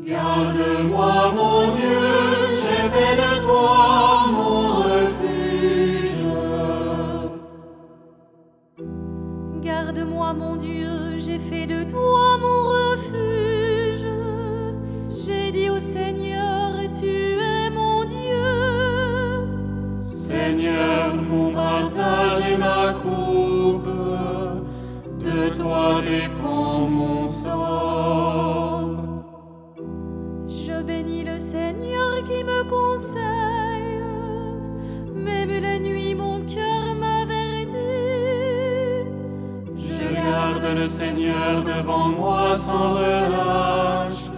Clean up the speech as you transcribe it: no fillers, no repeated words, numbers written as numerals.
Garde-moi, mon Dieu, j'ai fait de toi mon refuge. Garde-moi, mon Dieu, j'ai fait de toi mon refuge. J'ai dit au Seigneur, tu es mon Dieu. Seigneur, mon partage et ma coupe, de toi dépend mon sort. Je bénis le Seigneur qui me conseille, même la nuit mon cœur m'avertit. Je garde le Seigneur devant moi sans relâche.